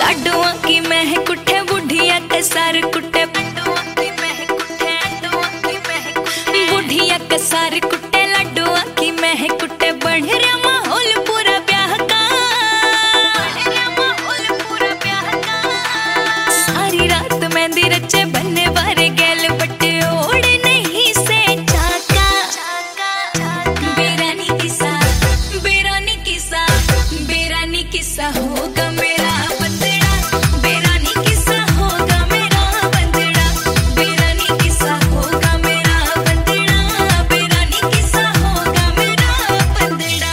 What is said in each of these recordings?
लाडुआ की महक उठे बुढ़िया के सार कुटे, लाडुआ की महक उठे, बुढ़िया के सार कुटे, लाडुआ की महक उठे। बढ़ रहा माहौल पूरा ब्याह का, सारी रात मेहंदी रचे बनने वाले गैल बटे ओढ़ नहीं से चाका। बेरानी किस्सा, बेरानी किस्सा, बेरानी किस्सा होगा मेरा बंदड़ा, बेरानी किस्सा होगा मेरा बंदड़ा, बेरानी किस्सा होगा मेरा बंदड़ा, बेरानी किस्सा होगा मेरा बंदड़ा।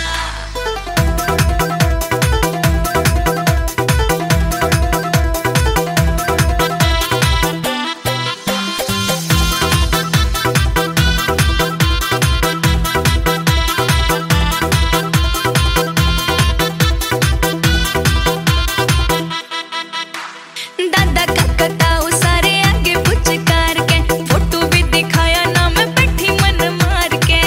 दादा काका ताऊ सारे आगे पुचकार के, फोटो भी दिखाया ना मैं बैठी मन मार के,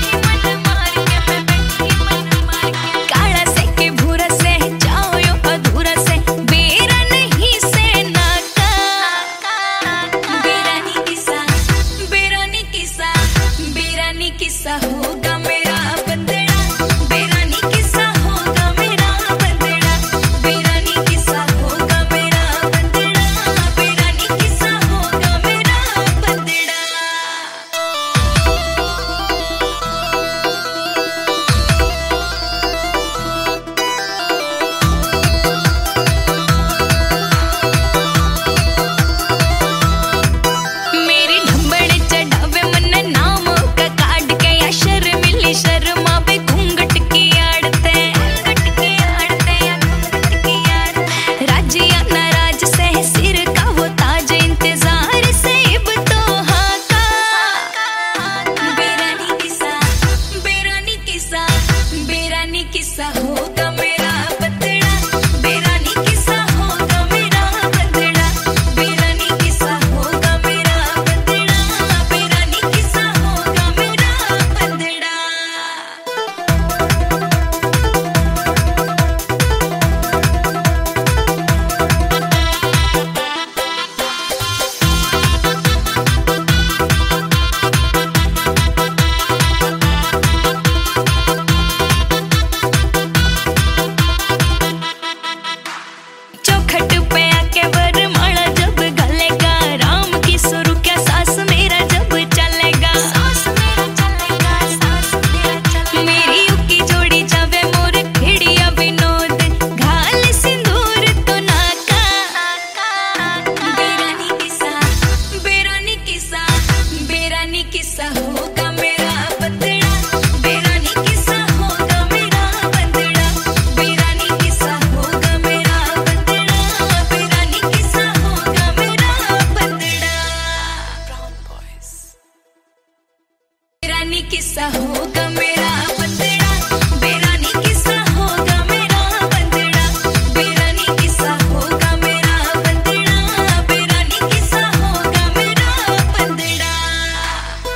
काला से के भूरा से जाओ यो अधूरा से, बेरा नहीं से नाका। बेरानी किस्सा, बेरानी किस्सा, बेरानी किस्सा होगा मेरा बंदड़ा, बेरानी किस्सा होगा मेरा बंदड़ा, बेरानी किस्सा होगा मेरा बंदड़ा, बेरानी किस्सा होगा मेरा बंदड़ा। मेरी ढंबड़ चढ़ावे मन नाम का काट के, या शर्मिली शर्मा पे घूंघट की आड़ते, राजिया नाराज से सिर का वो ताज, इंतजार से इब तो हाका। बेरानी किस्सा, बेरानी किस्सा, बेरानी किस्सा होगा